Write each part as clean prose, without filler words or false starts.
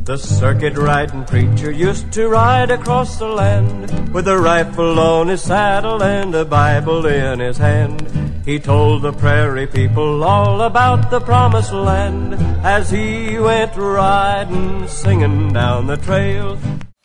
The circuit-riding preacher used to ride across the land with a rifle on his saddle and a Bible in his hand. He told the prairie people all about the promised land as he went riding, singing down the trail.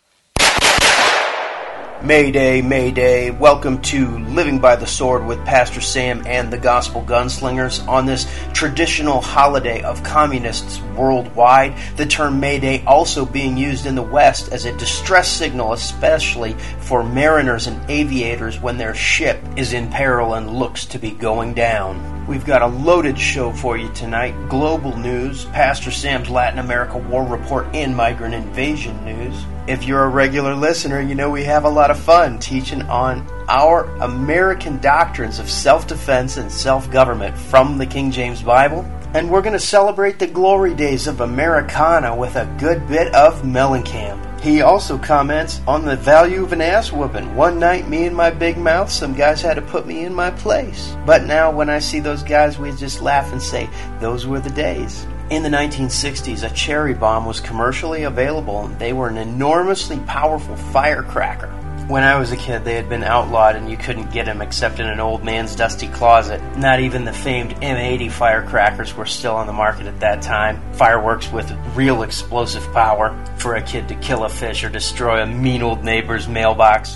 Mayday, Mayday. Welcome to Living by the Sword with Pastor Sam and the Gospel Gunslingers. On this traditional holiday of communists worldwide, the term Mayday also being used in the West as a distress signal, especially for mariners and aviators when their ship is in peril and looks to be going down. We've got a loaded show for you tonight. Global news, Pastor Sam's Latin America War Report, and migrant invasion news. If you're a regular listener, you know we have a lot of fun teaching on our American doctrines of self-defense and self-government from the King James Bible. And we're going to celebrate the glory days of Americana with a good bit of Mellencamp. He also comments on the value of an ass whooping. One night, me and my big mouth, some guys had to put me in my place. But now when I see those guys, we just laugh and say, those were the days. In the 1960s, a cherry bomb was commercially available, and they were an enormously powerful firecracker. When I was a kid, they had been outlawed, and you couldn't get them except in an old man's dusty closet. Not even the famed M80 firecrackers were still on the market at that time. Fireworks with real explosive power for a kid to kill a fish or destroy a mean old neighbor's mailbox.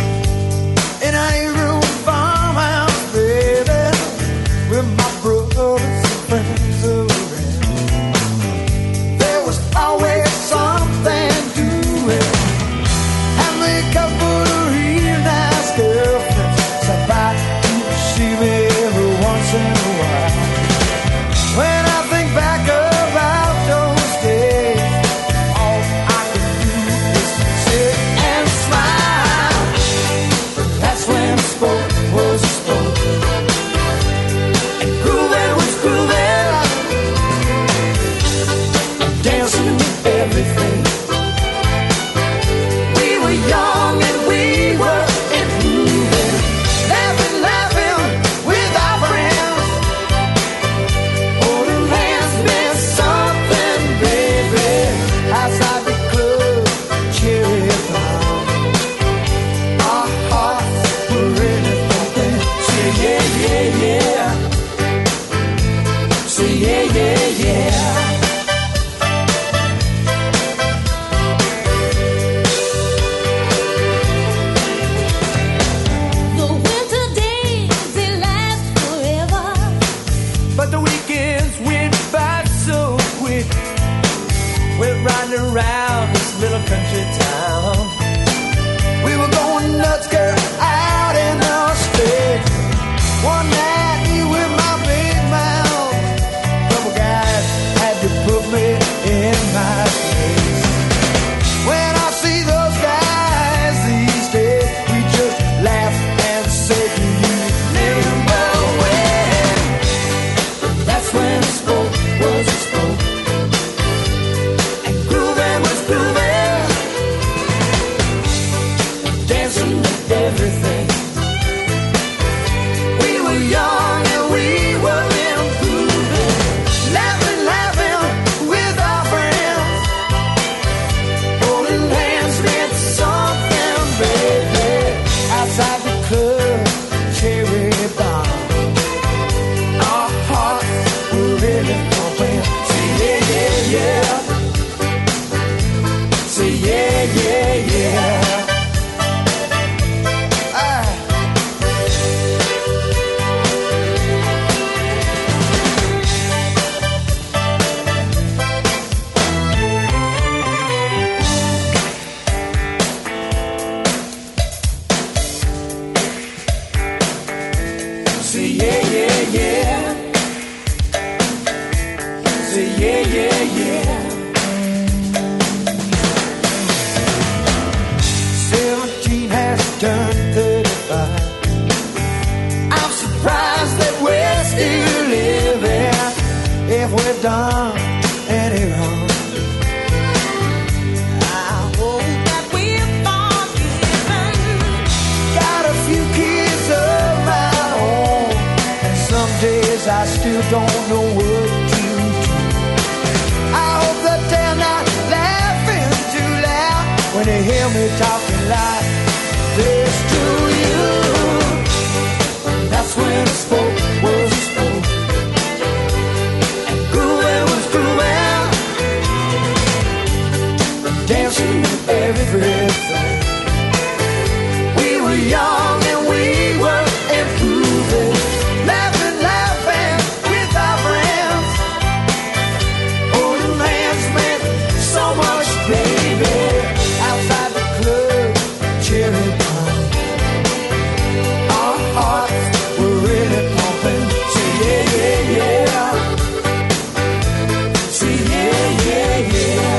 In a room farmhouse, baby, with my brother. don't know what to do. I hope that they're not laughing too loud when they hear me talking like this to you. That's when I spoke, was spoke, and grooving was grooving, dancing with everything. We were young and we were improving, laughing with our friends. Holding hands meant so much, baby. Outside the club, cheering on. Our hearts were really pumping. Say yeah, yeah, yeah. Say yeah, yeah, yeah.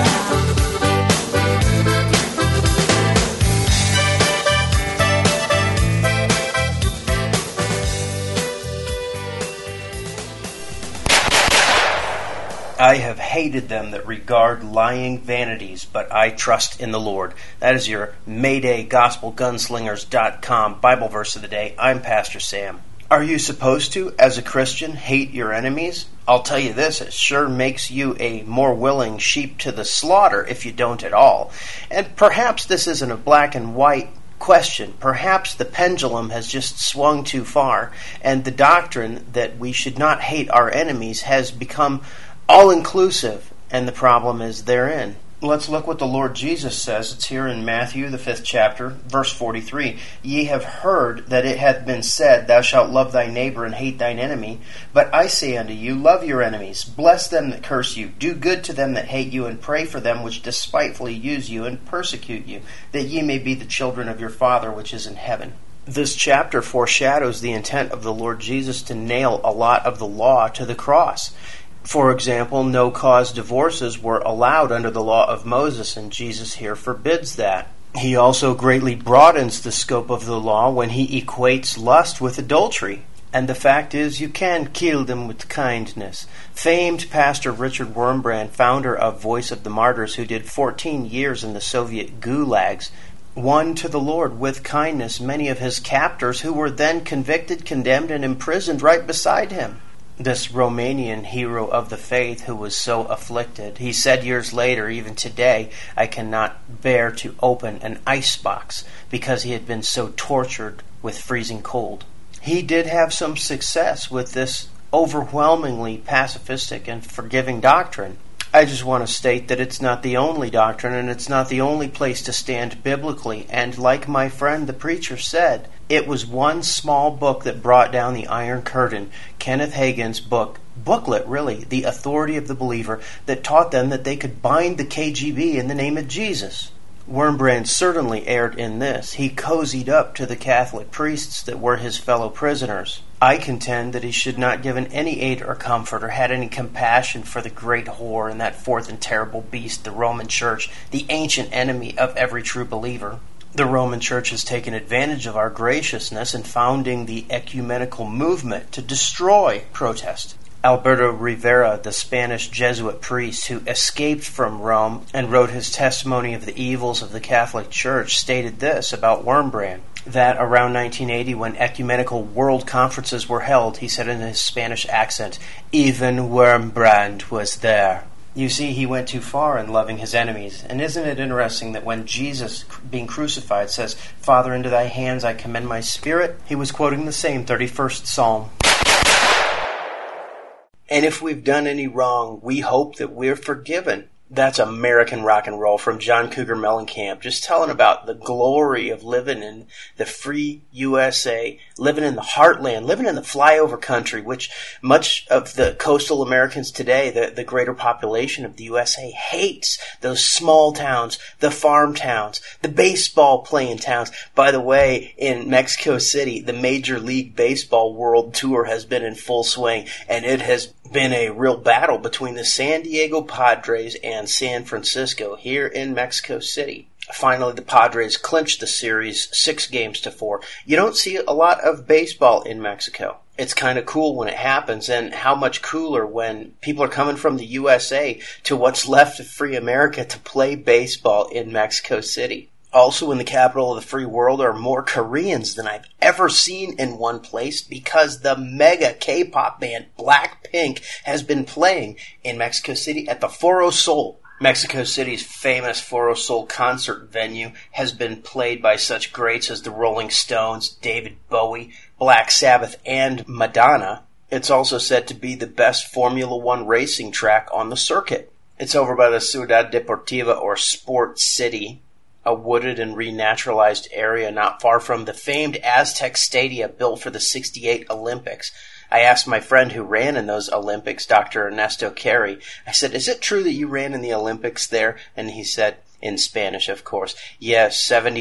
I have hated them that regard lying vanities, but I trust in the Lord. That is your Mayday GospelGunslingers.com Bible verse of the day. I'm Pastor Sam. Are you supposed to, as a Christian, hate your enemies? I'll tell you this, it sure makes you a more willing sheep to the slaughter if you don't at all. And perhaps this isn't a black and white question. Perhaps the pendulum has just swung too far, and the doctrine that we should not hate our enemies has become all-inclusive, and the problem is therein. Let's look what the Lord Jesus says. It's here in Matthew, the 5th chapter, verse 43. Ye have heard that it hath been said, Thou shalt love thy neighbor and hate thine enemy. But I say unto you, love your enemies, bless them that curse you, do good to them that hate you, and pray for them which despitefully use you and persecute you, that ye may be the children of your Father which is in heaven. This chapter foreshadows the intent of the Lord Jesus to nail a lot of the law to the cross. For example, no-cause divorces were allowed under the law of Moses, and Jesus here forbids that. He also greatly broadens the scope of the law when he equates lust with adultery. And the fact is, you can kill them with kindness. Famed Pastor Richard Wurmbrand, founder of Voice of the Martyrs, who did 14 years in the Soviet gulags, won to the Lord with kindness many of his captors who were then convicted, condemned, and imprisoned right beside him. This Romanian hero of the faith who was so afflicted, he said years later, even today, I cannot bear to open an icebox because he had been so tortured with freezing cold. He did have some success with this overwhelmingly pacifistic and forgiving doctrine. I just want to state that it's not the only doctrine, and it's not the only place to stand biblically. And like my friend the preacher said, it was one small book that brought down the Iron Curtain, Kenneth Hagin's booklet really, The Authority of the Believer, that taught them that they could bind the KGB in the name of Jesus. Wurmbrand certainly erred in this. He cozied up to the Catholic priests that were his fellow prisoners. I contend that he should not given any aid or comfort or had any compassion for the great whore and that fourth and terrible beast, the Roman Church, the ancient enemy of every true believer. The Roman Church has taken advantage of our graciousness in founding the ecumenical movement to destroy protest. Alberto Rivera, the Spanish Jesuit priest who escaped from Rome and wrote his testimony of the evils of the Catholic Church, stated this about Wurmbrand, that around 1980, when ecumenical world conferences were held, he said in his Spanish accent, even Wurmbrand was there. You see, he went too far in loving his enemies. And isn't it interesting that when Jesus, being crucified, says, Father, into thy hands I commend my spirit, he was quoting the same 31st Psalm. And if we've done any wrong, we hope that we're forgiven. That's American rock and roll from John Cougar Mellencamp, just telling about the glory of living in the free USA, living in the heartland, living in the flyover country, which much of the coastal Americans today, the greater population of the USA, hates those small towns, the farm towns, the baseball playing towns. By the way, in Mexico City, the Major League Baseball World Tour has been in full swing, and it has been a real battle between the San Diego Padres and San Francisco here in Mexico City. Finally, the Padres clinched the series 6-4. You don't see a lot of baseball in Mexico. It's kind of cool when it happens, and how much cooler when people are coming from the USA to what's left of free America to play baseball in Mexico City. Also in the capital of the free world are more Koreans than I've ever seen in one place because the mega K-pop band Blackpink has been playing in Mexico City at the Foro Sol. Mexico City's famous Foro Sol concert venue has been played by such greats as the Rolling Stones, David Bowie, Black Sabbath, and Madonna. It's also said to be the best Formula One racing track on the circuit. It's over by the Ciudad Deportiva, or Sport City, a wooded and renaturalized area not far from the famed Aztec Stadia built for the '68 Olympics. I asked my friend who ran in those Olympics, Dr. Ernesto Carey, I said, "Is it true that you ran in the Olympics there?" And he said, in Spanish, of course, "Yes,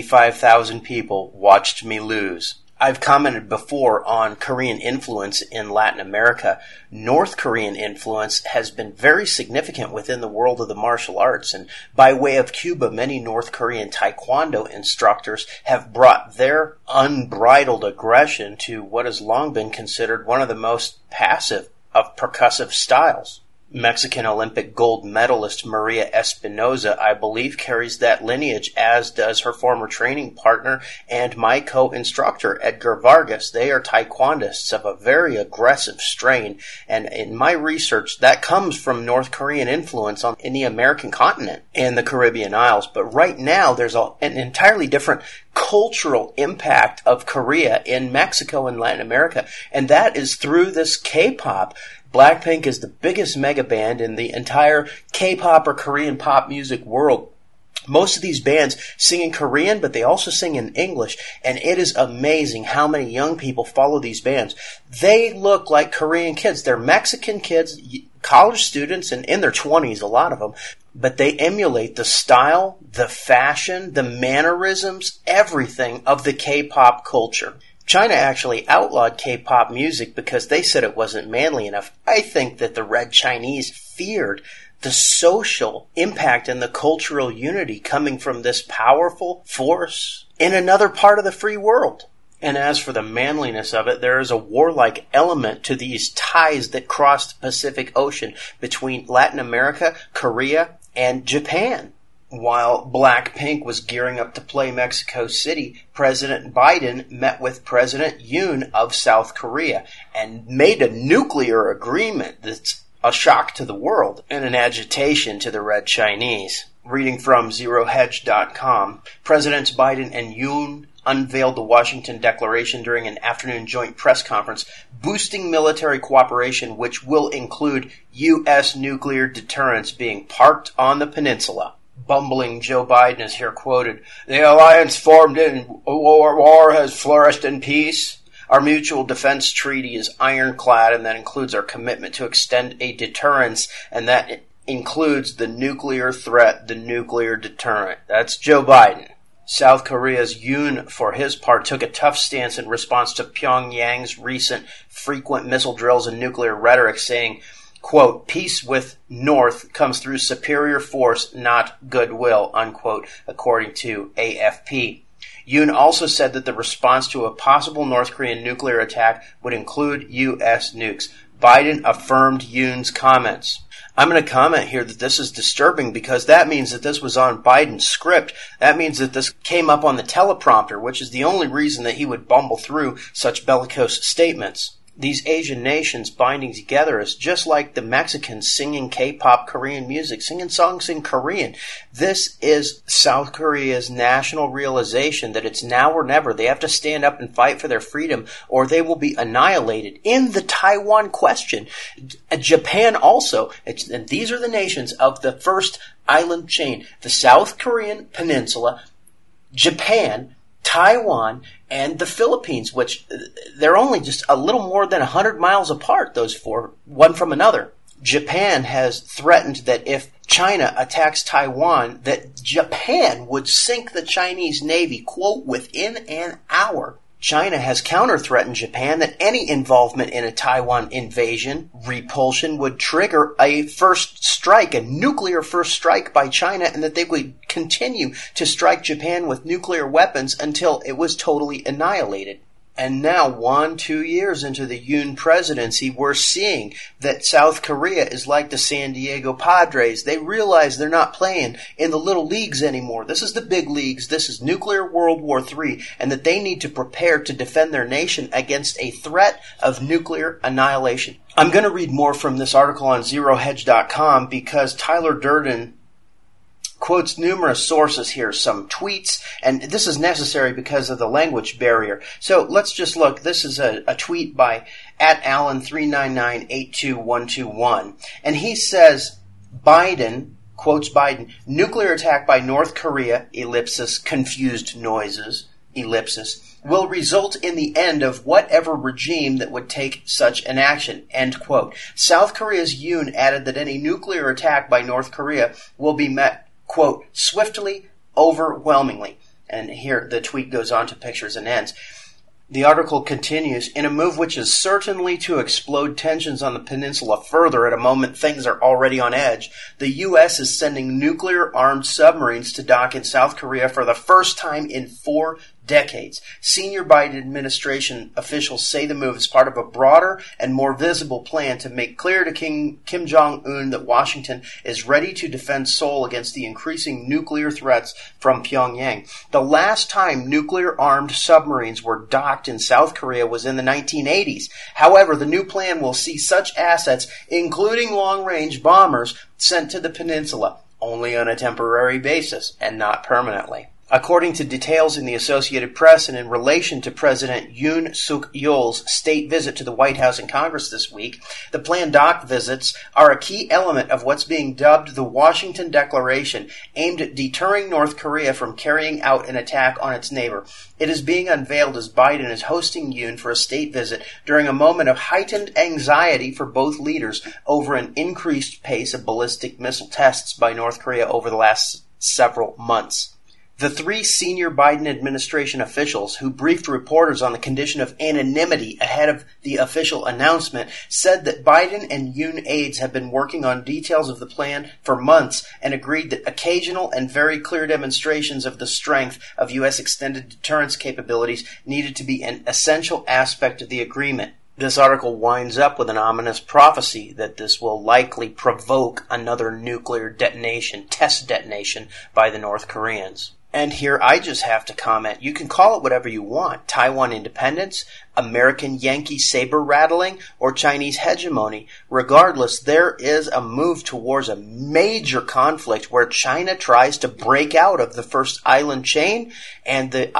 75,000 people watched me lose." I've commented before on Korean influence in Latin America. North Korean influence has been very significant within the world of the martial arts, and by way of Cuba, many North Korean Taekwondo instructors have brought their unbridled aggression to what has long been considered one of the most passive of percussive styles. Mexican Olympic gold medalist Maria Espinoza, I believe, carries that lineage, as does her former training partner and my co-instructor, Edgar Vargas. They are taekwondists of a very aggressive strain, and in my research, that comes from North Korean influence in the American continent and the Caribbean Isles. But right now, there's an entirely different cultural impact of Korea in Mexico and Latin America, and that is through this K-pop. Blackpink is the biggest mega band in the entire K-pop or Korean pop music world. Most of these bands sing in Korean, but they also sing in English, and it is amazing how many young people follow these bands. They look like Korean kids. They're Mexican kids, college students, and in their 20s, a lot of them, but they emulate the style, the fashion, the mannerisms, everything of the K-pop culture. China actually outlawed K-pop music because they said it wasn't manly enough. I think that the Red Chinese feared the social impact and the cultural unity coming from this powerful force in another part of the free world. And as for the manliness of it, there is a warlike element to these ties that cross the Pacific Ocean between Latin America, Korea, and Japan. While Blackpink was gearing up to play Mexico City, President Biden met with President Yoon of South Korea and made a nuclear agreement that's a shock to the world and an agitation to the Red Chinese. Reading from ZeroHedge.com, Presidents Biden and Yoon unveiled the Washington Declaration during an afternoon joint press conference, boosting military cooperation, which will include U.S. nuclear deterrence being parked on the peninsula. Bumbling Joe Biden is here quoted, "The alliance formed in war has flourished in peace. Our mutual defense treaty is ironclad, and that includes our commitment to extend a deterrence, and that includes the nuclear threat, the nuclear deterrent." That's Joe Biden. South Korea's Yoon, for his part, took a tough stance in response to Pyongyang's recent frequent missile drills and nuclear rhetoric, saying, quote, "Peace with North comes through superior force, not goodwill," unquote, according to AFP. Yoon also said that the response to a possible North Korean nuclear attack would include U.S. nukes. Biden affirmed Yoon's comments. I'm going to comment here that this is disturbing because that means that this was on Biden's script. That means that this came up on the teleprompter, which is the only reason that he would bumble through such bellicose statements. These Asian nations binding together is just like the Mexicans singing K-pop Korean music, singing songs in Korean. This is South Korea's national realization that it's now or never. They have to stand up and fight for their freedom or they will be annihilated. In the Taiwan question, Japan also, and these are the nations of the first island chain, the South Korean peninsula, Japan, Taiwan, and the Philippines, which they're only just a little more than 100 miles apart, those four, one from another. Japan has threatened that if China attacks Taiwan, that Japan would sink the Chinese Navy, quote, within an hour. China has counter-threatened Japan that any involvement in a Taiwan invasion, repulsion, would trigger a first strike, a nuclear first strike by China, and that they would continue to strike Japan with nuclear weapons until it was totally annihilated. And now, 2 years into the Yoon presidency, we're seeing that South Korea is like the San Diego Padres. They realize they're not playing in the little leagues anymore. This is the big leagues. This is nuclear World War III, and that they need to prepare to defend their nation against a threat of nuclear annihilation. I'm going to read more from this article on ZeroHedge.com because Tyler Durden quotes numerous sources here, some tweets, and this is necessary because of the language barrier. So let's just look. This is a tweet by @Allen39982121, and he says, Biden, quotes Biden, nuclear attack by North Korea, ellipsis, confused noises, ellipsis, will result in the end of whatever regime that would take such an action, end quote. South Korea's Yoon added that any nuclear attack by North Korea will be met, quote, swiftly, overwhelmingly. And here the tweet goes on to pictures and ends. The article continues, in a move which is certainly to explode tensions on the peninsula further at a moment things are already on edge, the U.S. is sending nuclear-armed submarines to dock in South Korea for the first time in 4 decades. Senior Biden administration officials say the move is part of a broader and more visible plan to make clear to Kim Jong-un that Washington is ready to defend Seoul against the increasing nuclear threats from Pyongyang. The last time nuclear-armed submarines were docked in South Korea was in the 1980s. However, the new plan will see such assets, including long-range bombers, sent to the peninsula, only on a temporary basis and not permanently. According to details in the Associated Press and in relation to President Yoon Suk-yeol's state visit to the White House and Congress this week, the planned dock visits are a key element of what's being dubbed the Washington Declaration, aimed at deterring North Korea from carrying out an attack on its neighbor. It is being unveiled as Biden is hosting Yoon for a state visit during a moment of heightened anxiety for both leaders over an increased pace of ballistic missile tests by North Korea over the last several months. The 3 senior Biden administration officials who briefed reporters on the condition of anonymity ahead of the official announcement said that Biden and Yoon aides have been working on details of the plan for months and agreed that occasional and very clear demonstrations of the strength of U.S. extended deterrence capabilities needed to be an essential aspect of the agreement. This article winds up with an ominous prophecy that this will likely provoke another nuclear test detonation by the North Koreans. And here I just have to comment, you can call it whatever you want, Taiwan independence, American Yankee saber rattling, or Chinese hegemony. Regardless, there is a move towards a major conflict where China tries to break out of the first island chain, and the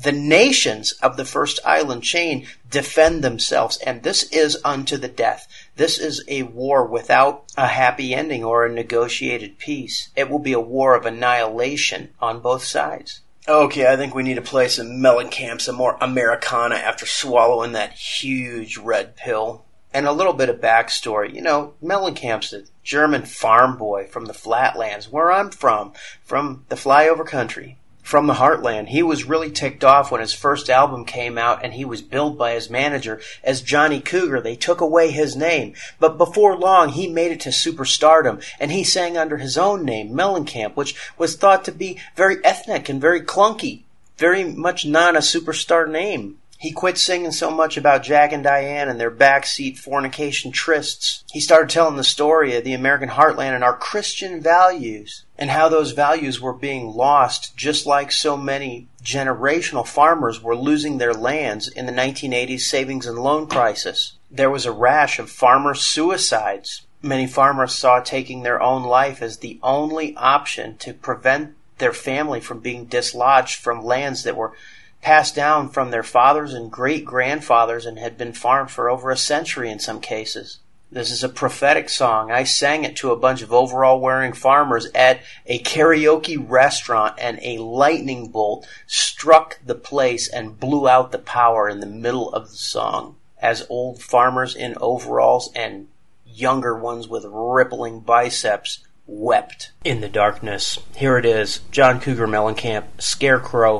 nations of the first island chain defend themselves, and this is unto the death. This is a war without a happy ending or a negotiated peace. It will be a war of annihilation on both sides. Okay, I think we need to play some Mellencamp, some more Americana after swallowing that huge red pill. And a little bit of backstory. You know, Mellencamp's a German farm boy from the flatlands, where I'm from the flyover country. From the heartland. He was really ticked off when his first album came out and he was billed by his manager as Johnny Cougar. They took away his name. But before long, he made it to superstardom, and he sang under his own name, Mellencamp, which was thought to be very ethnic and very clunky, very much not a superstar name. He quit singing so much about Jack and Diane and their backseat fornication trysts. He started telling the story of the American heartland and our Christian values, and how those values were being lost, just like so many generational farmers were losing their lands in the 1980s savings and loan crisis. There was a rash of farmer suicides. Many farmers saw taking their own life as the only option to prevent their family from being dislodged from lands that were passed down from their fathers and great-grandfathers and had been farmed for over a century in some cases. This is a prophetic song. I sang it to a bunch of overall-wearing farmers at a karaoke restaurant, and a lightning bolt struck the place and blew out the power in the middle of the song, as old farmers in overalls and younger ones with rippling biceps wept in the darkness. Here it is, John Cougar Mellencamp, Scarecrow.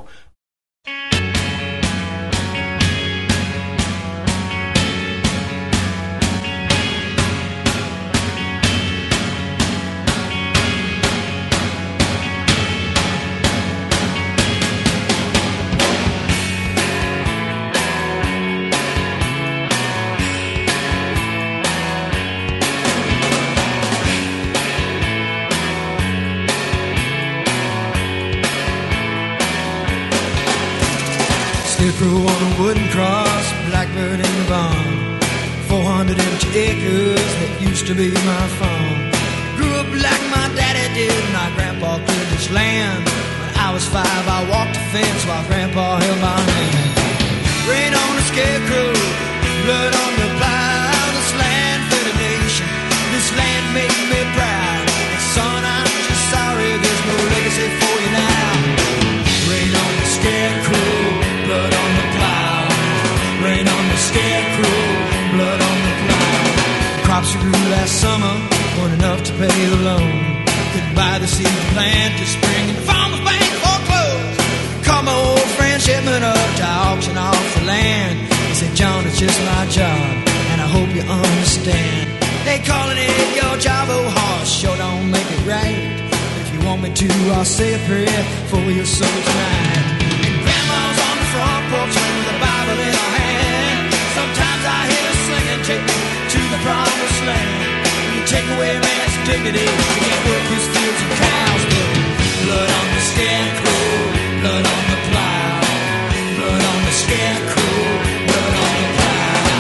Scarecrow on a wooden cross, blackbird in the barn. 400 empty acres that used to be my farm. Grew up like my daddy did, my grandpa cleared this land. When I was 5, I walked the fence while grandpa held my hand. Rain on the scarecrow, blood on the plow. This land fed a nation, this land made me proud. And son, I'm just sorry there's no legacy for you now. Rain on the scarecrow, blood on the plow. Rain on the scarecrow, blood on the plow. The crops we grew last summer weren't enough to pay the loan. Couldn't buy the seed to plant this spring, and the farmer's bank foreclosed. Called my old friend Shipman up to auction off the land. He said, John, it's just my job, and I hope you understand. They calling it your job, oh horse, sure don't make it right. If you want me to, I'll say a prayer for your soul tonight. And grandma's on the front porch with a Bible in her hand. Sometimes I hear her singing, take me to the promised land. When you take away man's dignity, you can't work his fields and cows. But blood on the scarecrow, blood on the plow. Blood on the scarecrow, blood on the plow.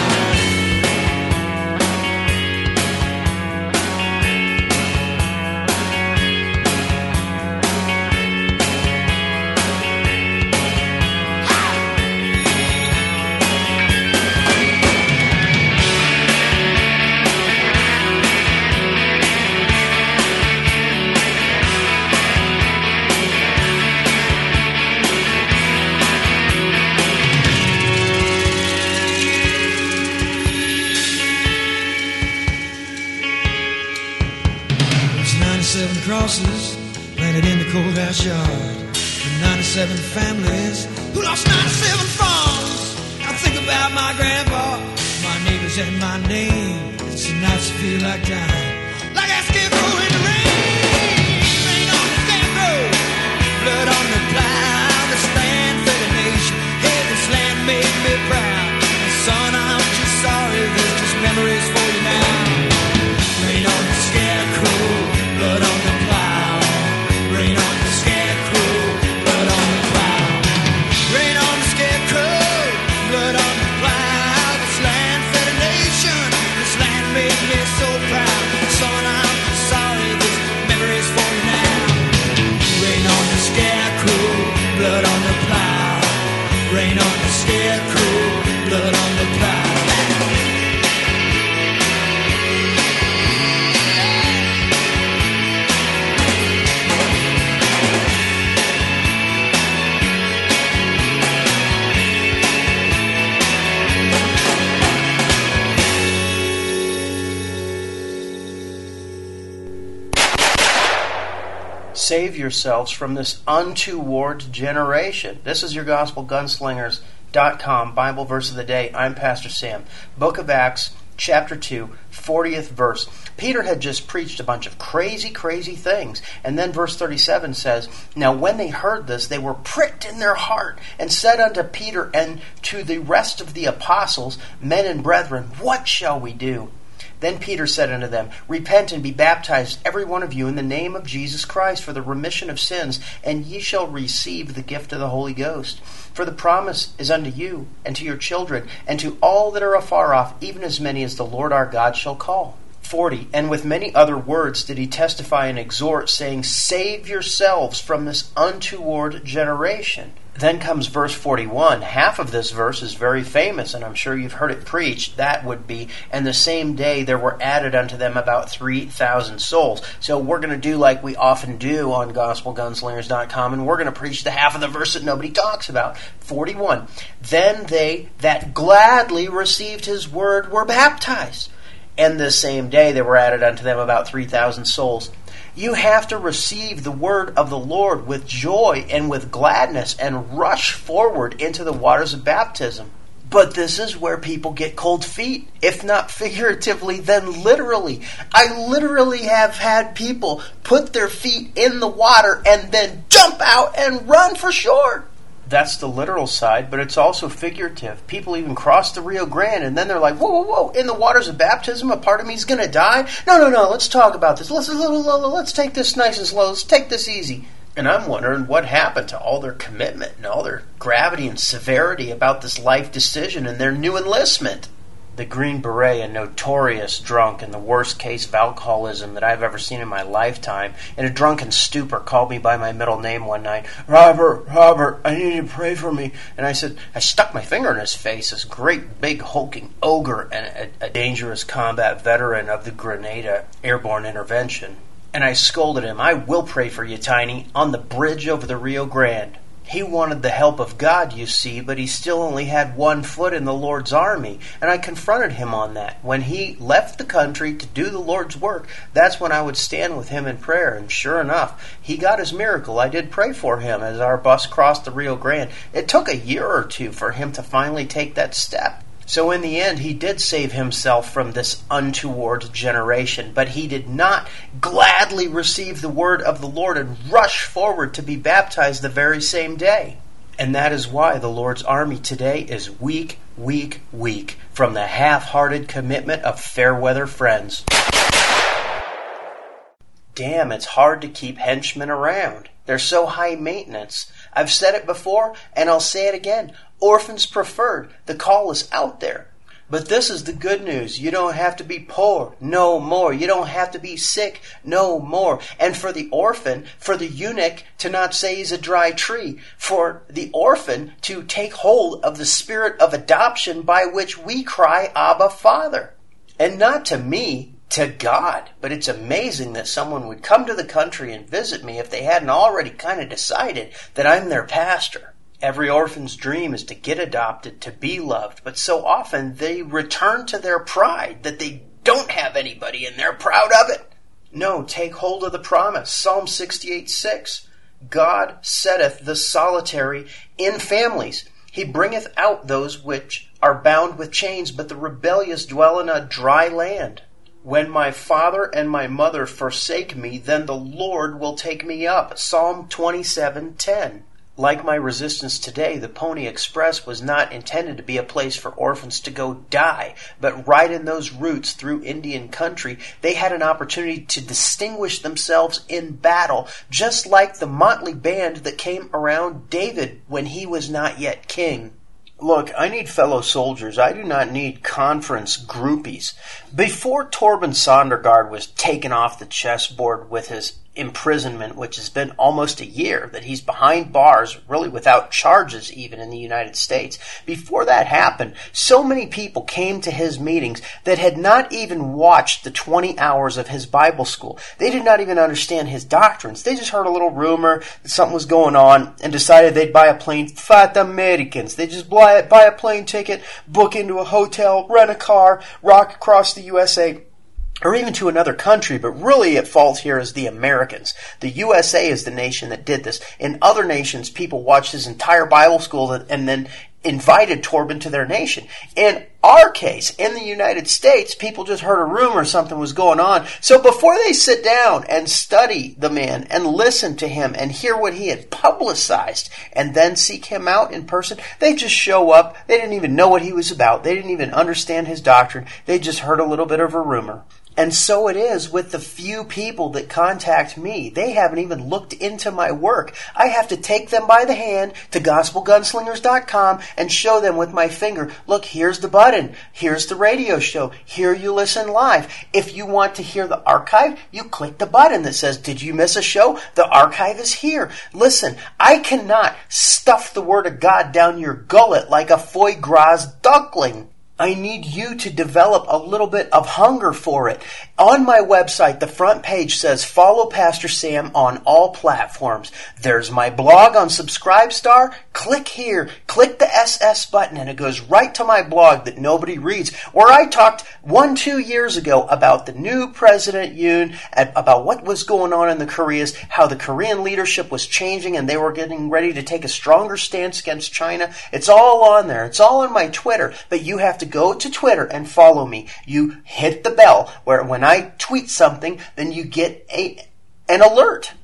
Crosses planted in the courthouse yard. And 97 families who lost 97 farms. I think about my grandpa, my neighbors, and my name. It's so nice to feel like dying, like a scarecrow in the rain. Rain on the scarecrow, blood on the plow. This land fed a nation, hey, this land made me proud. And son, I'm just sorry, there's just memories for you now. Rain on the scarecrow, blood on the plow. Rain on the scarecrow, blood on the plow. Rain on the scarecrow, blood on the plow. This land fed a nation, this land made me so proud. Son, I'm sorry, this memory's for you now. Rain on the scarecrow, blood on the plow. Rain on the scarecrow, blood on the plow. Save yourselves from this untoward generation. This is your GospelGunslingers.com Bible verse of the day. I'm Pastor Sam. Book of Acts, chapter 2, 40th verse. Peter had just preached a bunch of crazy things. And then verse 37 says, Now when they heard this, they were pricked in their heart, and said unto Peter and to the rest of the apostles, Men and brethren, what shall we do? Then Peter said unto them, Repent and be baptized, every one of you, in the name of Jesus Christ, for the remission of sins, and ye shall receive the gift of the Holy Ghost. For the promise is unto you, and to your children, and to all that are afar off, even as many as the Lord our God shall call. 40. And with many other words did he testify and exhort, saying, Save yourselves from this untoward generation. Then comes verse 41. Half of this verse is very famous, and I'm sure you've heard it preached. That would be, And the same day there were added unto them about 3,000 souls. So we're going to do like we often do on GospelGunslingers.com, and we're going to preach the half of the verse that nobody talks about. 41. Then they that gladly received his word were baptized. And the same day there were added unto them about 3,000 souls. You have to receive the word of the Lord with joy and with gladness and rush forward into the waters of baptism. But this is where people get cold feet, if not figuratively, then literally. I literally have had people put their feet in the water and then jump out and run for shore. That's the literal side, but it's also figurative. People even cross the Rio Grande, and then they're like, whoa, in the waters of baptism, a part of me is going to die? No, let's talk about this. Let's take this nice and slow. Let's take this easy. And I'm wondering what happened to all their commitment and all their gravity and severity about this life decision and their new enlistment. The Green Beret, a notorious drunk and the worst case of alcoholism that I've ever seen in my lifetime, in a drunken stupor, called me by my middle name one night. Robert, I need you to pray for me. And I stuck my finger in his face, this great big hulking ogre and a dangerous combat veteran of the Grenada Airborne Intervention. And I scolded him, I will pray for you, Tiny, on the bridge over the Rio Grande. He wanted the help of God, you see, but he still only had one foot in the Lord's army, and I confronted him on that. When he left the country to do the Lord's work, that's when I would stand with him in prayer, and sure enough, he got his miracle. I did pray for him as our bus crossed the Rio Grande. It took a year or two for him to finally take that step. So in the end, he did save himself from this untoward generation, but he did not gladly receive the word of the Lord and rush forward to be baptized the very same day. And that is why the Lord's army today is weak from the half-hearted commitment of fair-weather friends. Damn, it's hard to keep henchmen around. They're so high maintenance. I've said it before, and I'll say it again. Orphans preferred. The call is out there. But this is the good news. You don't have to be poor no more. You don't have to be sick no more. And for the orphan, for the eunuch to not say he's a dry tree, for the orphan to take hold of the spirit of adoption by which we cry, Abba, Father. And not to me, to God. But it's amazing that someone would come to the country and visit me if they hadn't already kind of decided that I'm their pastor. Every orphan's dream is to get adopted, to be loved, but so often they return to their pride that they don't have anybody and they're proud of it. No, take hold of the promise. Psalm 68:6. God setteth the solitary in families. He bringeth out those which are bound with chains, but the rebellious dwell in a dry land. When my father and my mother forsake me, then the Lord will take me up. Psalm 27:10. Like my resistance today, the Pony Express was not intended to be a place for orphans to go die, but right in those routes through Indian country, they had an opportunity to distinguish themselves in battle, just like the motley band that came around David when he was not yet king. Look, I need fellow soldiers. I do not need conference groupies. Before Torben Sondergaard was taken off the chessboard with his imprisonment, which has been almost a year, that he's behind bars, really without charges even in the United States. Before that happened, so many people came to his meetings that had not even watched the 20 hours of his Bible school. They did not even understand his doctrines. They just heard a little rumor that something was going on and decided they'd buy a plane. Fat Americans. They just buy a plane ticket, book into a hotel, rent a car, rock across the USA, or even to another country, but really at fault here is the Americans. The USA is the nation that did this. In other nations, people watched his entire Bible school and then invited Torben to their nation. In our case, in the United States, people just heard a rumor something was going on. So before they sit down and study the man and listen to him and hear what he had publicized and then seek him out in person, they just show up. They didn't even know what he was about. They didn't even understand his doctrine. They just heard a little bit of a rumor. And so it is with the few people that contact me. They haven't even looked into my work. I have to take them by the hand to gospelgunslingers.com and show them with my finger, look, here's the button. Here's the radio show. Here you listen live. If you want to hear the archive, you click the button that says, did you miss a show? The archive is here. Listen, I cannot stuff the Word of God down your gullet like a foie gras duckling. I need you to develop a little bit of hunger for it. On my website, the front page says, follow Pastor Sam on all platforms. There's my blog on Subscribestar. Click here. Click the SS button and it goes right to my blog that nobody reads, where I talked 1-2 years ago about the new President Yoon, about what was going on in the Koreas, how the Korean leadership was changing and they were getting ready to take a stronger stance against China. It's all on there. It's all on my Twitter, but you have to go to Twitter and follow me. You hit the bell where when I tweet something, then you get an alert.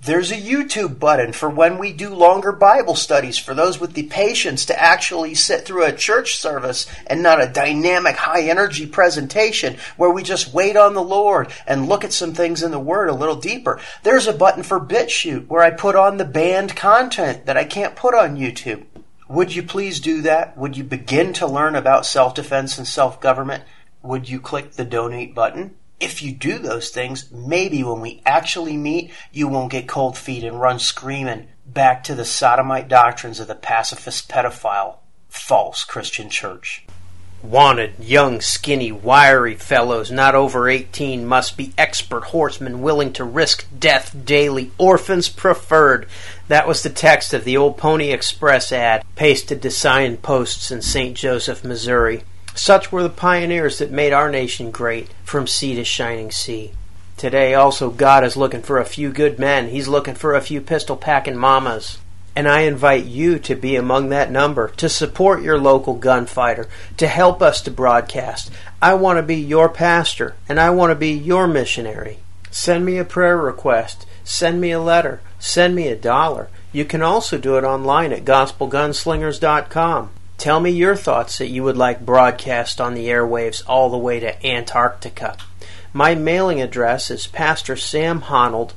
There's a YouTube button for when we do longer Bible studies for those with the patience to actually sit through a church service and not a dynamic, high-energy presentation where we just wait on the Lord and look at some things in the Word a little deeper. There's a button for BitChute where I put on the banned content that I can't put on YouTube. Would you please do that? Would you begin to learn about self-defense and self-government? Would you click the donate button? If you do those things, maybe when we actually meet, you won't get cold feet and run screaming back to the sodomite doctrines of the pacifist pedophile, false Christian church. Wanted, young, skinny, wiry fellows not over 18 must be expert horsemen willing to risk death daily. Orphans preferred. That was the text of the old Pony Express ad, pasted to signposts in St. Joseph, Missouri. Such were the pioneers that made our nation great, from sea to shining sea. Today also God is looking for a few good men. He's looking for a few pistol-packing mamas. And I invite you to be among that number, to support your local gunfighter, to help us to broadcast. I want to be your pastor, and I want to be your missionary. Send me a prayer request. Send me a letter. Send me $1. You can also do it online at gospelgunslingers.com. Tell me your thoughts that you would like broadcast on the airwaves all the way to Antarctica. My mailing address is Pastor Sam Honnold,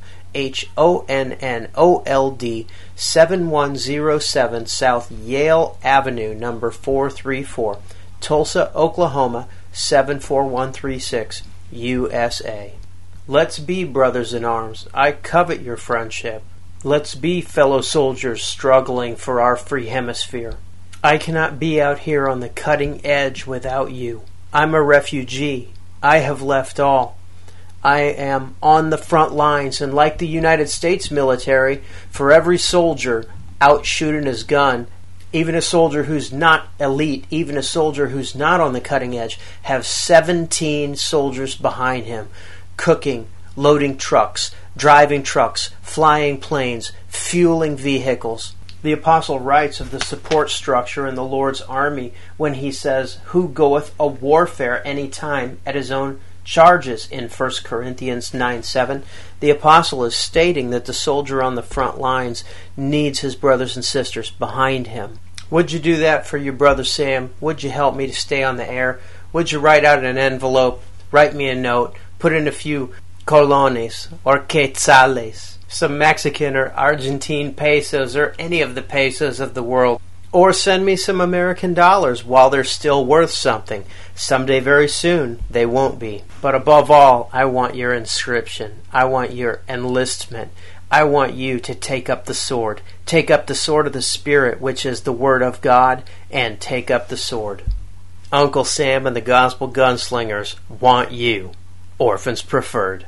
HONNOLD, 7107 South Yale Avenue, number 434, Tulsa, Oklahoma, 74136, USA. Let's be brothers in arms. I covet your friendship. Let's be fellow soldiers struggling for our free hemisphere. I cannot be out here on the cutting edge without you. I'm a refugee. I have left all. I am on the front lines, and like the United States military, for every soldier out shooting his gun, even a soldier who's not elite, even a soldier who's not on the cutting edge, have 17 soldiers behind him, cooking, loading trucks, driving trucks, flying planes, fueling vehicles. The apostle writes of the support structure in the Lord's army when he says, "Who goeth a warfare any time at his own charges," in 1 Corinthians 9:7. The apostle is stating that the soldier on the front lines needs his brothers and sisters behind him. Would you do that for your brother Sam? Would you help me to stay on the air? Would you write out an envelope, write me a note, put in a few colones or quetzales, some Mexican or Argentine pesos, or any of the pesos of the world, or send me some American dollars while they're still worth something. Someday very soon they won't be. But above all, I want your inscription. I want your enlistment. I want you to take up the sword. Take up the sword of the Spirit, which is the Word of God, and take up the sword. Uncle Sam and the Gospel Gunslingers want you. Orphans preferred.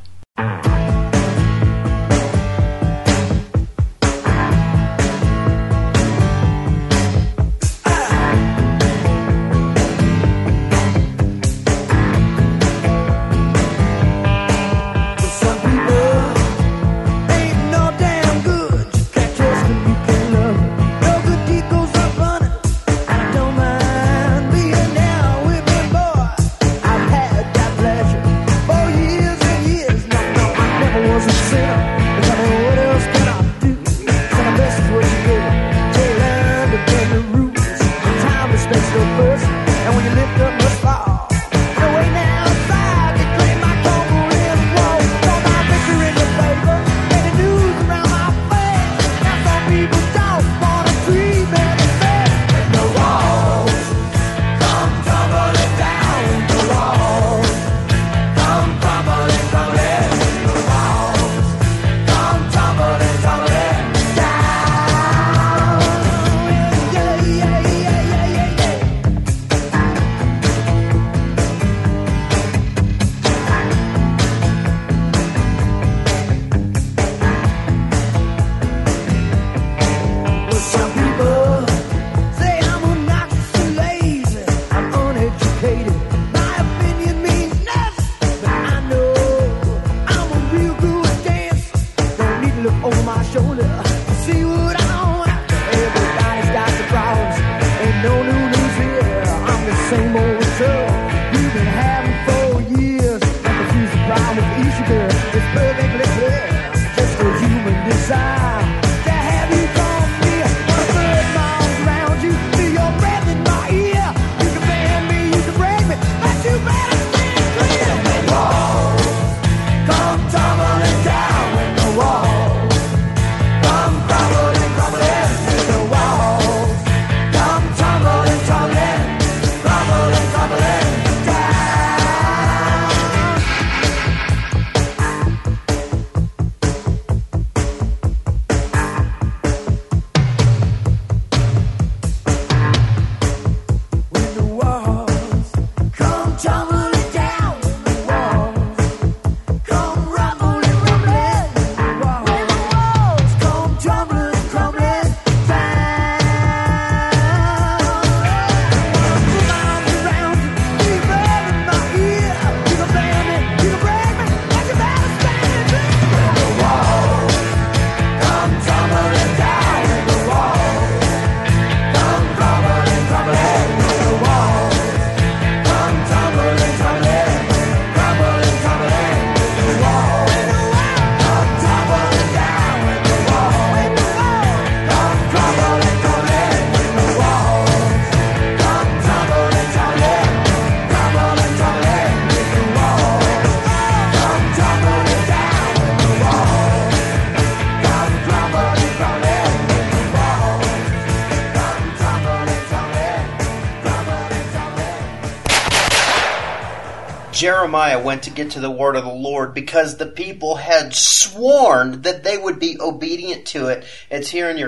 Jeremiah went to get to the word of the Lord because the people had sworn that they would be obedient to it. It's here in your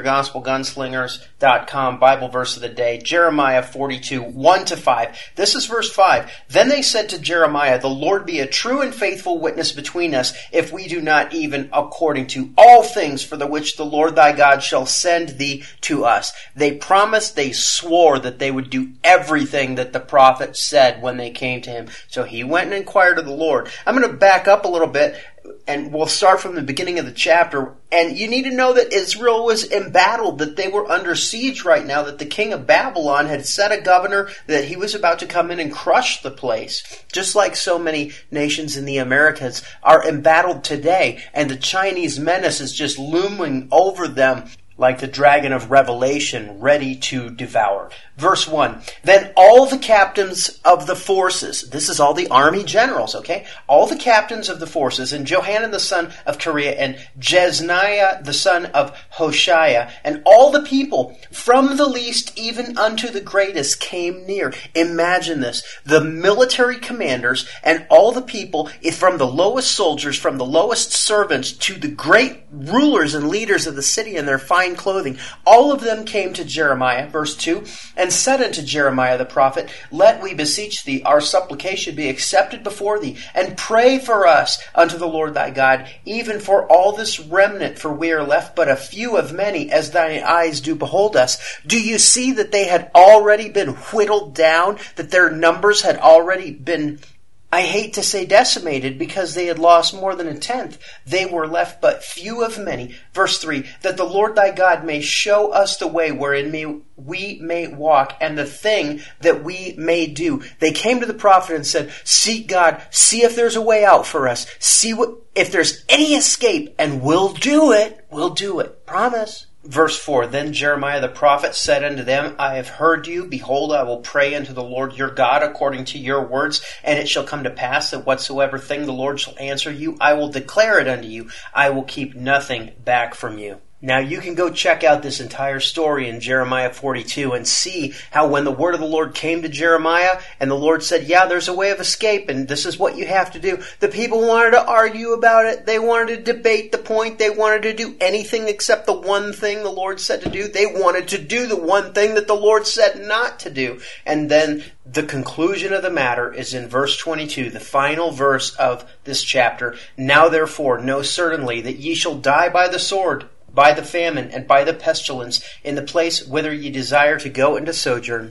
GospelGunslingers.com Bible verse of the day, Jeremiah 42, 1-5. This is verse 5. Then they said to Jeremiah, the Lord be a true and faithful witness between us, if we do not even according to all things for the which the Lord thy God shall send thee to us. They promised, they swore that they would do everything that the prophet said when they came to him. So he went and inquired of the Lord. I'm going to back up a little bit, and we'll start from the beginning of the chapter. And you need to know that Israel was embattled, that they were under siege right now, that the king of Babylon had set a governor, that he was about to come in and crush the place. Just like so many nations in the Americas are embattled today, and the Chinese menace is just looming over them like the dragon of Revelation, ready to devour. Verse 1, then all the captains of the forces, this is all the army generals, okay? All the captains of the forces, and Johanan the son of Kareah, and Jezniah the son of Hoshea, and all the people, from the least even unto the greatest, came near. Imagine this. The military commanders and all the people, from the lowest soldiers, from the lowest servants, to the great rulers and leaders of the city in their fine clothing, all of them came to Jeremiah, verse 2, and said unto Jeremiah the prophet, let we beseech thee, our supplication be accepted before thee, and pray for us unto the Lord thy God, even for all this remnant, for we are left but a few of many, as thine eyes do behold us. Do you see that they had already been whittled down, that their numbers had already been, I hate to say decimated, because they had lost more than a tenth. They were left but few of many. Verse 3, that the Lord thy God may show us the way wherein we may walk, and the thing that we may do. They came to the prophet and said, seek God, see if there's a way out for us, see if there's any escape, and we'll do it. We'll do it. Promise. Verse 4, then Jeremiah the prophet said unto them, I have heard you. Behold, I will pray unto the Lord your God according to your words, and it shall come to pass that whatsoever thing the Lord shall answer you, I will declare it unto you. I will keep nothing back from you. Now you can go check out this entire story in Jeremiah 42 and see how when the word of the Lord came to Jeremiah and the Lord said, yeah, there's a way of escape and this is what you have to do. The people wanted to argue about it. They wanted to debate the point. They wanted to do anything except the one thing the Lord said to do. They wanted to do the one thing that the Lord said not to do. And then the conclusion of the matter is in verse 22, the final verse of this chapter. Now therefore know certainly that ye shall die by the sword, by the famine, and by the pestilence, in the place whither ye desire to go into sojourn.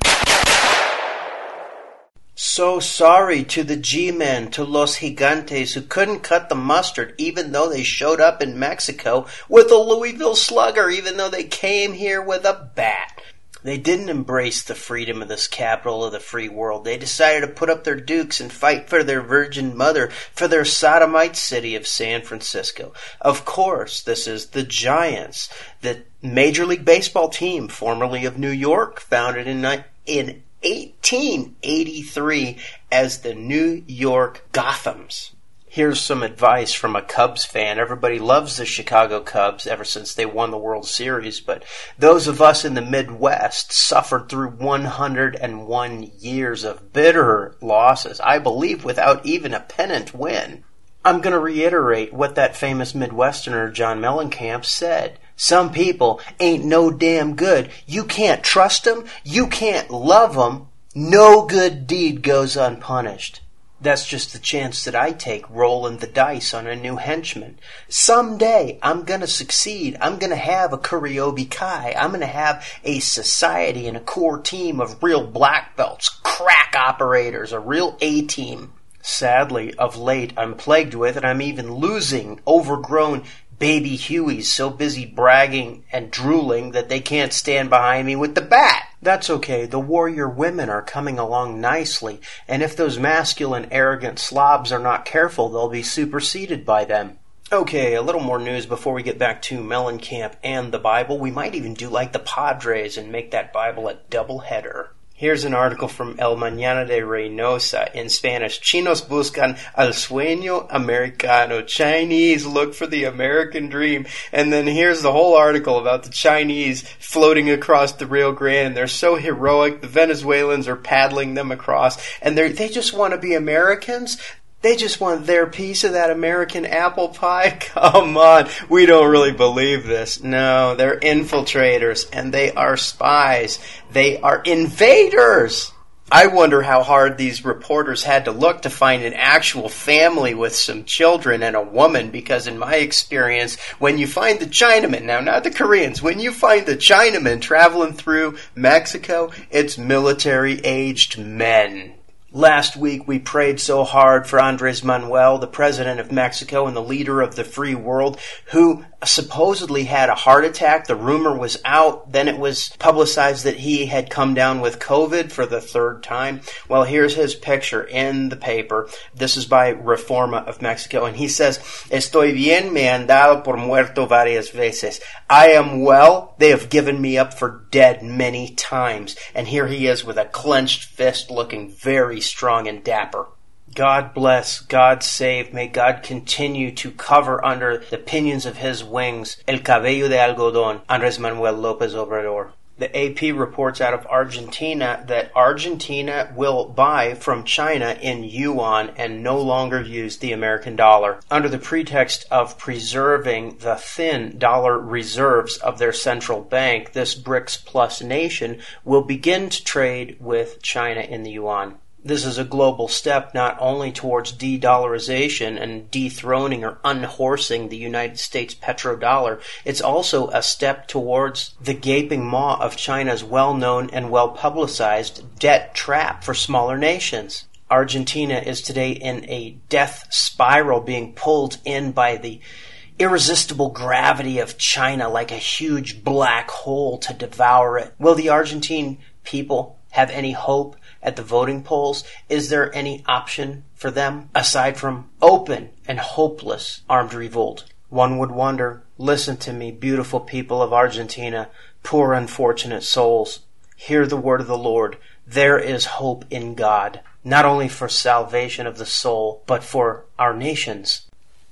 So sorry to the G-men, to Los Gigantes, who couldn't cut the mustard, even though they showed up in Mexico with a Louisville Slugger, even though they came here with a bat. They didn't embrace the freedom of this capital of the free world. They decided to put up their dukes and fight for their virgin mother, for their sodomite city of San Francisco. Of course, this is the Giants, the Major League Baseball team, formerly of New York, founded in 1883 as the New York Gothams. Here's some advice from a Cubs fan. Everybody loves the Chicago Cubs ever since they won the World Series, but those of us in the Midwest suffered through 101 years of bitter losses, I believe without even a pennant win. I'm going to reiterate what that famous Midwesterner John Mellencamp said. Some people ain't no damn good. You can't trust them. You can't love them. No good deed goes unpunished. That's just the chance that I take rolling the dice on a new henchman. Someday, I'm going to succeed. I'm going to have a Kuriobi Kai. I'm going to have a society and a core team of real black belts, crack operators, a real A-team. Sadly, of late, I'm plagued with, and I'm even losing overgrown baby Hueys so busy bragging and drooling that they can't stand behind me with the bat. That's okay. The warrior women are coming along nicely, and if those masculine, arrogant slobs are not careful, they'll be superseded by them. Okay, a little more news before we get back to Mellencamp and the Bible. We might even do like the Padres and make that Bible a double header. Here's an article from El Mañana de Reynosa in Spanish. Chinos buscan al sueño americano. Chinese look for the American dream. And then here's the whole article about the Chinese floating across the Rio Grande. They're so heroic. The Venezuelans are paddling them across. And they just want to be Americans. They just want their piece of that American apple pie. Come on. We don't really believe this. No, they're infiltrators and they are spies. They are invaders. I wonder how hard these reporters had to look to find an actual family with some children and a woman, because in my experience, when you find the Chinamen, now not the Koreans, when you find the Chinamen traveling through Mexico, it's military-aged men. Last week, we prayed so hard for Andres Manuel, the president of Mexico and the leader of the free world, who supposedly had a heart attack. The rumor was out. Then it was publicized that he had come down with COVID for the third time. Well, here's his picture in the paper. This is by Reforma of Mexico. And he says, Estoy bien, me han dado por muerto varias veces. I am well. They have given me up for dead many times. And here he is with a clenched fist looking very strong and dapper. God bless, God save, may God continue to cover under the pinions of his wings el cabello de algodón, Andrés Manuel López Obrador. The AP reports out of Argentina that Argentina will buy from China in yuan and no longer use the American dollar, under the pretext of preserving the thin dollar reserves of their central bank. This BRICS Plus nation will begin to trade with China in the yuan. This is a global step not only towards de-dollarization and dethroning or unhorsing the United States petrodollar, it's also a step towards the gaping maw of China's well-known and well-publicized debt trap for smaller nations. Argentina is today in a death spiral, being pulled in by the irresistible gravity of China like a huge black hole to devour it. Will the Argentine people have any hope at the voting polls? Is there any option for them aside from open and hopeless armed revolt? One would wonder. Listen to me, beautiful people of Argentina, poor unfortunate souls. Hear the word of the Lord. There is hope in God, not only for salvation of the soul, but for our nations.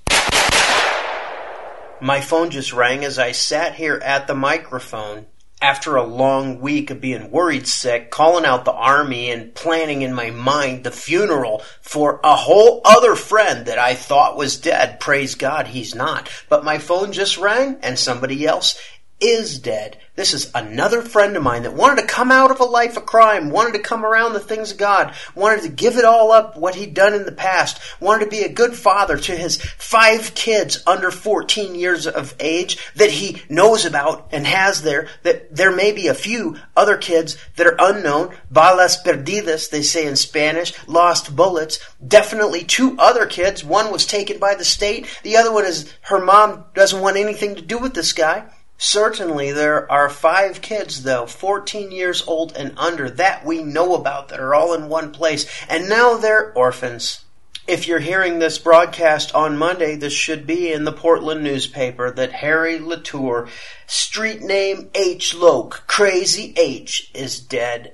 My phone just rang as I sat here at the microphone. After a long week of being worried sick, calling out the army, and planning in my mind the funeral for a whole other friend that I thought was dead. Praise God, he's not. But my phone just rang, and somebody else is dead. This is another friend of mine that wanted to come out of a life of crime, wanted to come around the things of God, wanted to give it all up, what he'd done in the past, wanted to be a good father to his 5 kids under 14 years of age that he knows about and has there, that there may be a few other kids that are unknown, balas perdidas, they say in Spanish, lost bullets, definitely 2 other kids. One was taken by the state, the other one is her mom doesn't want anything to do with this guy. Certainly there are 5 kids, though, 14 years old and under, that we know about, that are all in one place, and now they're orphans. If you're hearing this broadcast on Monday, this should be in the Portland newspaper that Harry Latour, street name H. Loke, Crazy H, is dead.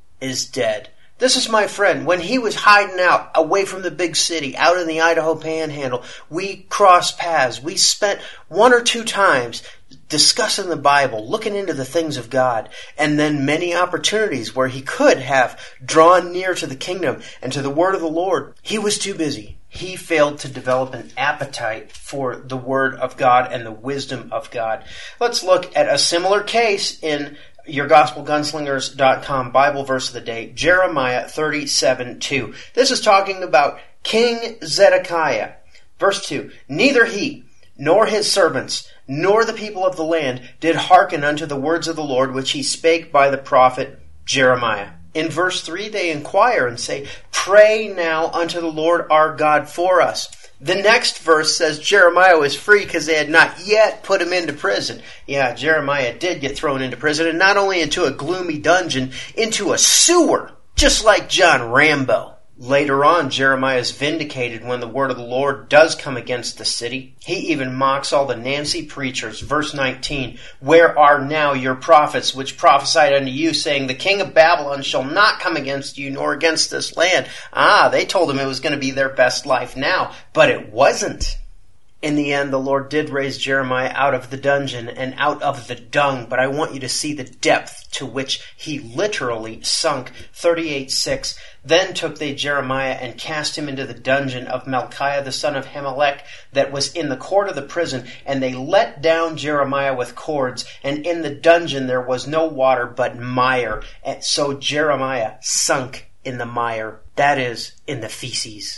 This is my friend. When he was hiding out away from the big city, out in the Idaho Panhandle, we crossed paths. We spent 1 or 2 times discussing the Bible, looking into the things of God, and then many opportunities where he could have drawn near to the kingdom and to the word of the Lord. He was too busy. He failed to develop an appetite for the word of God and the wisdom of God. Let's look at a similar case in YourGospelGunslingers.com Bible verse of the day, Jeremiah 37:2. This is talking about King Zedekiah. Verse 2, Neither he, nor his servants, nor the people of the land did hearken unto the words of the Lord, which he spake by the prophet Jeremiah. In verse 3, they inquire and say, Pray now unto the Lord our God for us. The next verse says Jeremiah was free because they had not yet put him into prison. Yeah, Jeremiah did get thrown into prison, and not only into a gloomy dungeon, into a sewer, just like John Rambo. Later on, Jeremiah is vindicated when the word of the Lord does come against the city. He even mocks all the Nancy preachers. Verse 19, "Where are now your prophets which prophesied unto you, saying, the king of Babylon shall not come against you, nor against this land?" They told him it was going to be their best life now, but it wasn't. In the end, the Lord did raise Jeremiah out of the dungeon and out of the dung, but I want you to see the depth to which he literally sunk. 38:6, "Then took they Jeremiah and cast him into the dungeon of Malchiah the son of Hamelech that was in the court of the prison, and they let down Jeremiah with cords, and in the dungeon there was no water but mire. And so Jeremiah sunk in the mire," that is, in the feces.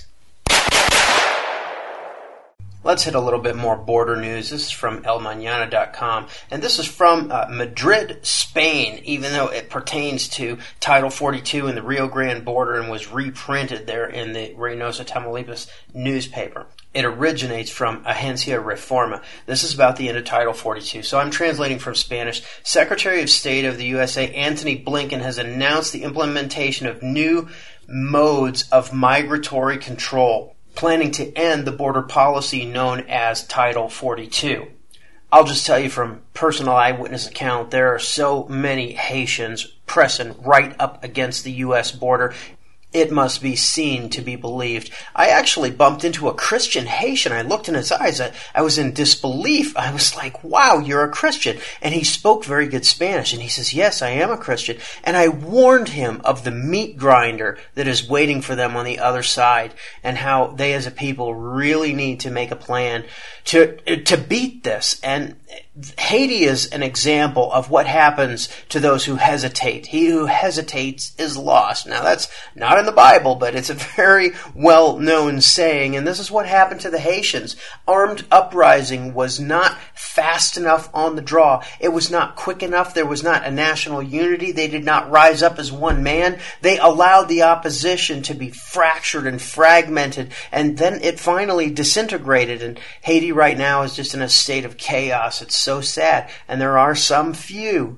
Let's hit a little bit more border news. This is from elmañana.com, and this is from Madrid, Spain, even though it pertains to Title 42 in the Rio Grande border and was reprinted there in the Reynosa, Tamaulipas newspaper. It originates from Agencia Reforma. This is about the end of Title 42. So I'm translating from Spanish. Secretary of State of the USA, Antony Blinken, has announced the implementation of new modes of migratory control, planning to end the border policy known as Title 42. I'll just tell you from personal eyewitness account, there are so many Haitians pressing right up against the U.S. border. It must be seen to be believed. I actually bumped into a Christian Haitian. I looked in his eyes. I was in disbelief. I was like, wow, you're a Christian. And he spoke very good Spanish. And he says, yes, I am a Christian. And I warned him of the meat grinder that is waiting for them on the other side and how they as a people really need to make a plan to beat this. And Haiti is an example of what happens to those who hesitate. He who hesitates is lost. Now, that's not in the Bible, but it's a very well-known saying, and this is what happened to the Haitians. Armed uprising was not fast enough on the draw. It was not quick enough. There was not a national unity. They did not rise up as one man. They allowed the opposition to be fractured and fragmented, and then it finally disintegrated, and Haiti right now is just in a state of chaos. It's so sad. And there are some few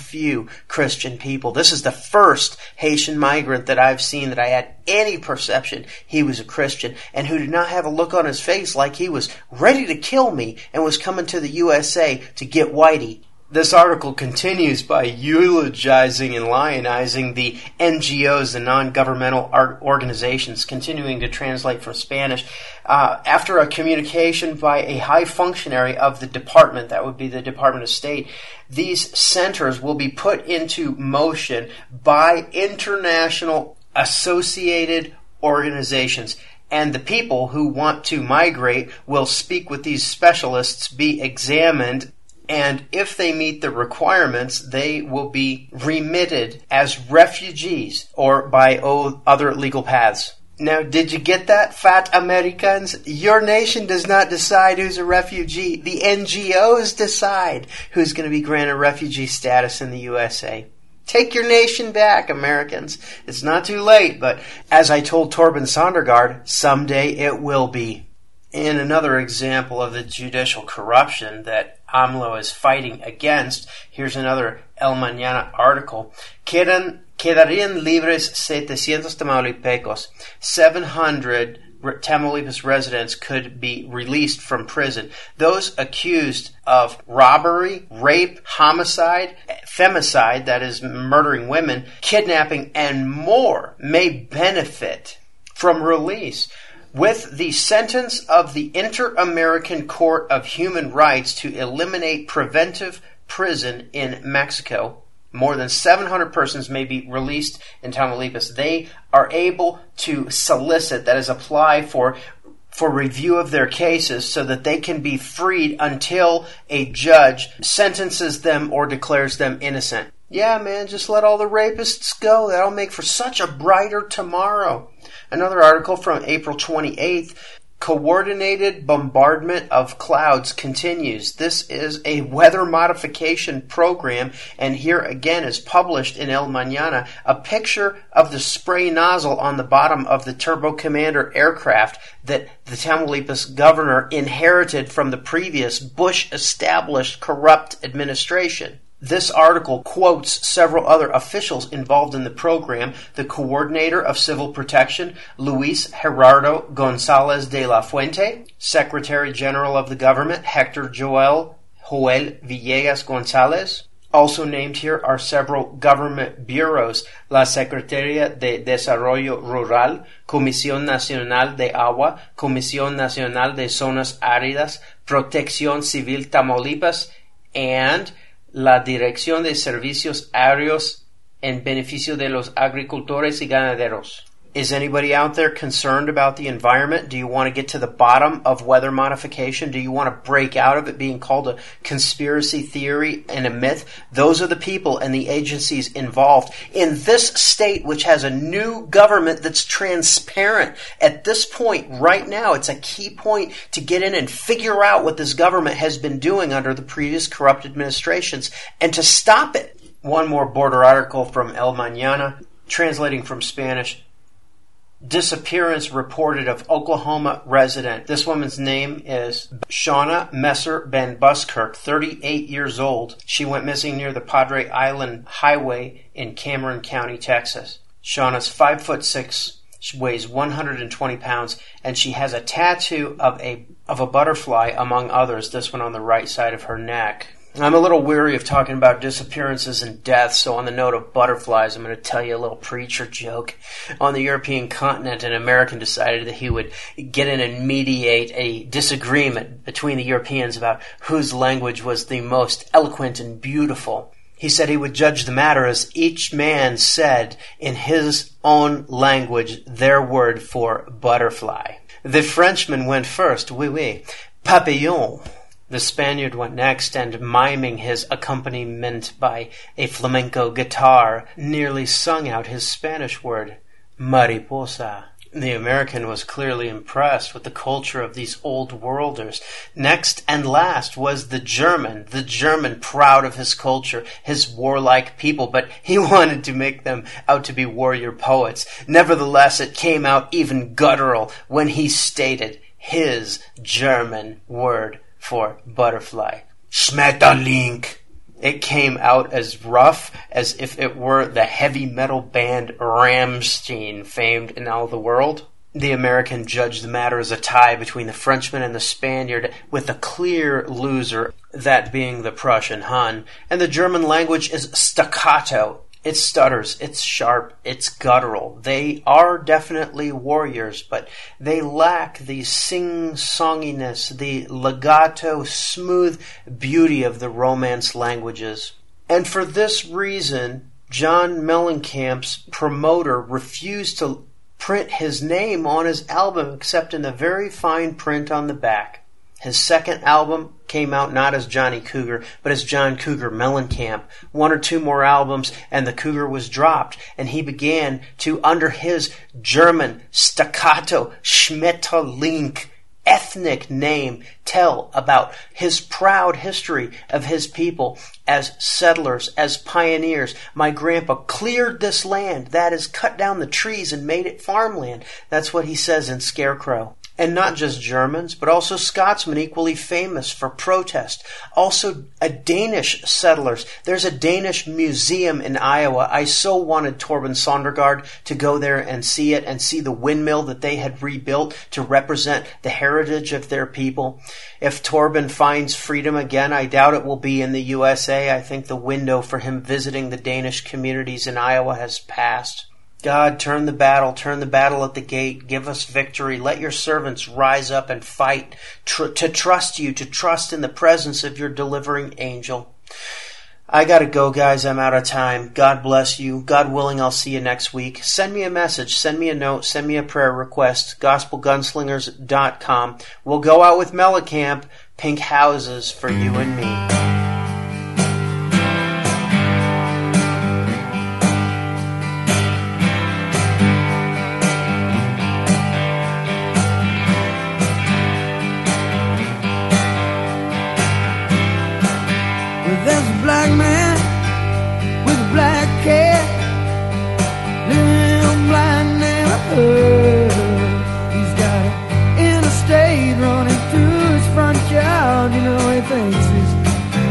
Christian people. This is the first Haitian migrant that I've seen that I had any perception he was a Christian and who did not have a look on his face like he was ready to kill me and was coming to the USA to get whitey. This article continues by eulogizing and lionizing the NGOs, the non-governmental organizations, continuing to translate from Spanish. After a communication by a high functionary of the department, that would be the Department of State, these centers will be put into motion by international associated organizations. And the people who want to migrate will speak with these specialists, be examined, and if they meet the requirements, they will be remitted as refugees or by other legal paths. Now, did you get that, fat Americans? Your nation does not decide who's a refugee. The NGOs decide who's going to be granted refugee status in the USA. Take your nation back, Americans. It's not too late, but as I told Torben Sondergaard, someday it will be. In another example of the judicial corruption that AMLO is fighting against, here's another El Mañana article. Quedarían libres 700 Tamaulipecos. 700 Tamaulipas residents could be released from prison. Those accused of robbery, rape, homicide, femicide, that is murdering women, kidnapping, and more may benefit from release. With the sentence of the Inter-American Court of Human Rights to eliminate preventive prison in Mexico, more than 700 persons may be released in Tamaulipas. They are able to solicit, that is, apply for review of their cases so that they can be freed until a judge sentences them or declares them innocent. Yeah, man, just let all the rapists go. That'll make for such a brighter tomorrow. Another article from April 28th. Coordinated bombardment of clouds continues. This is a weather modification program, and here again is published in El Mañana a picture of the spray nozzle on the bottom of the Turbo Commander aircraft that the Tamaulipas governor inherited from the previous Bush-established corrupt administration. This article quotes several other officials involved in the program: the coordinator of civil protection, Luis Gerardo Gonzalez de la Fuente, Secretary General of the government, Hector Joel Villegas Gonzalez. Also named here are several government bureaus: la Secretaría de Desarrollo Rural, Comisión Nacional de Agua, Comisión Nacional de Zonas Áridas, Protección Civil Tamaulipas, and la Dirección de Servicios Aéreos en beneficio de los agricultores y ganaderos. Is anybody out there concerned about the environment? Do you want to get to the bottom of weather modification? Do you want to break out of it being called a conspiracy theory and a myth? Those are the people and the agencies involved in this state, which has a new government that's transparent. At this point, right now, it's a key point to get in and figure out what this government has been doing under the previous corrupt administrations and to stop it. One more border article from El Mañana, translating from Spanish. Disappearance reported of Oklahoma resident. This woman's name is Shauna Messer Ben Buskirk, 38 years old. She went missing near the Padre Island Highway in Cameron County, Texas. Shauna's 5'6", she weighs 120 pounds, and she has a tattoo of a butterfly, among others, this one on the right side of her neck. I'm a little weary of talking about disappearances and deaths, so on the note of butterflies, I'm going to tell you a little preacher joke. On the European continent, an American decided that he would get in and mediate a disagreement between the Europeans about whose language was the most eloquent and beautiful. He said he would judge the matter as each man said in his own language their word for butterfly. The Frenchman went first, oui, oui, papillon. The Spaniard went next, and miming his accompaniment by a flamenco guitar, nearly sung out his Spanish word, mariposa. The American was clearly impressed with the culture of these old worlders. Next and last was the German proud of his culture, his warlike people, but he wanted to make them out to be warrior poets. Nevertheless, it came out even guttural when he stated his German word for butterfly. Schmetterling. It came out as rough as if it were the heavy metal band Rammstein, famed in all the world. The American judged the matter as a tie between the Frenchman and the Spaniard, with a clear loser, that being the Prussian Hun. And the German language is staccato. It stutters, it's sharp, it's guttural. They are definitely warriors, but they lack the sing-songiness, the legato, smooth beauty of the Romance languages. And for this reason, John Mellencamp's promoter refused to print his name on his album except in the very fine print on the back. His second album came out not as Johnny Cougar, but as John Cougar Mellencamp. One or two more albums, and the Cougar was dropped, and he began to, under his German staccato Schmetterling ethnic name, tell about his proud history of his people as settlers, as pioneers. My grandpa cleared this land, that is, cut down the trees and made it farmland. That's what he says in Scarecrow. And not just Germans, but also Scotsmen, equally famous for protest. Also Danish settlers. There's a Danish museum in Iowa. I so wanted Torben Sondergaard to go there and see it, and see the windmill that they had rebuilt to represent the heritage of their people. If Torben finds freedom again, I doubt it will be in the USA. I think the window for him visiting the Danish communities in Iowa has passed. God, turn the battle at the gate, give us victory, let your servants rise up and fight, to trust you, to trust in the presence of your delivering angel. I gotta go, guys, I'm out of time. God bless you. God willing, I'll see you next week. Send me a message, send me a note, send me a prayer request, gospelgunslingers.com. We'll go out with Mellencamp, Pink Houses for you and me. There's a black man with a black cat living in a blind neighborhood. He's got an interstate running through his front yard. You know, he thinks he's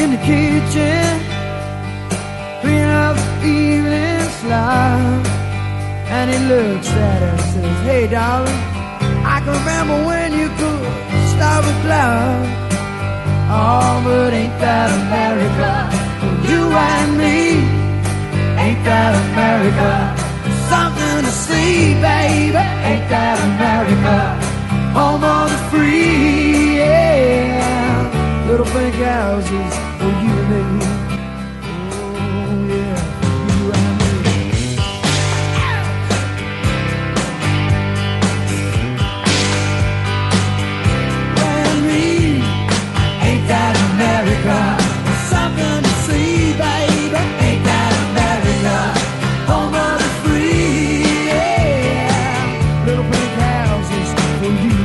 in the kitchen, clean up the evening slide. And he looks at her and says, hey darling, I can remember when you could stop a cloud. Oh, but ain't that America for you and me? Ain't that America? Something to see, baby. Ain't that America? Home of the free, yeah. Little pink houses for you and me. Oh, yeah, you and me. And me, ain't that America? Something to see, baby. Ain't that America? Home of the free, yeah. Little pink houses for you.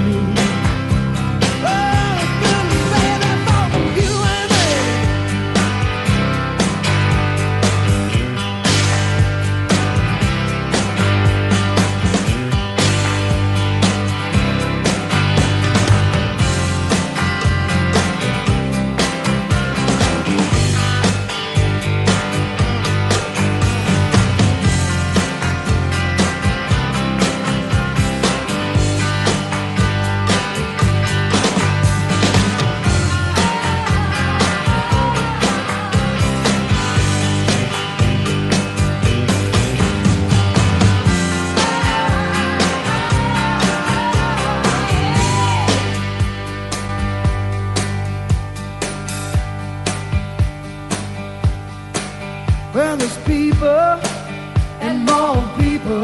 Well, there's people and more people.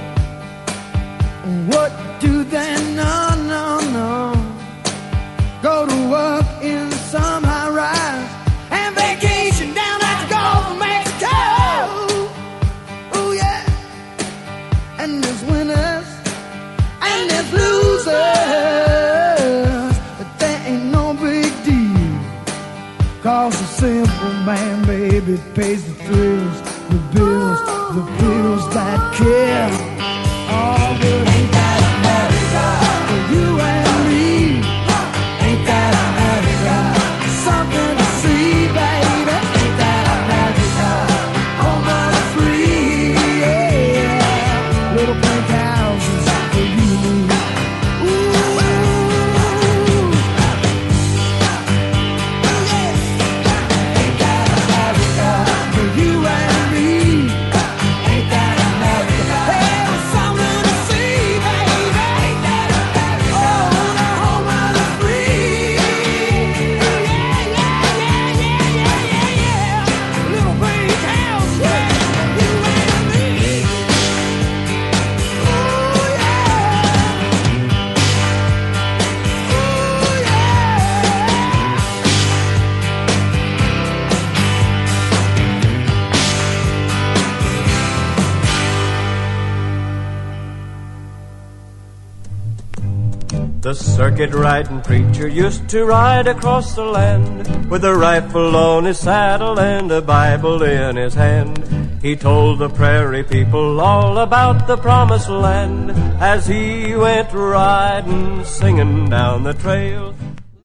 What do they know? Go to work in some high rise and vacation down at the Gulf of Mexico. Oh yeah. And there's winners and there's losers, but that ain't no big deal. 'Cause the simple man, baby, pays the thrills, the bills that kill. Oh, but ain't that America for you and me? Ain't that America? Something to see, baby. Ain't that America? Home of the free, yeah. Little pink houses for you and me. Ooh. The circuit-riding preacher used to ride across the land with a rifle on his saddle and a Bible in his hand. He told the prairie people all about the promised land as he went riding, singing down the trail.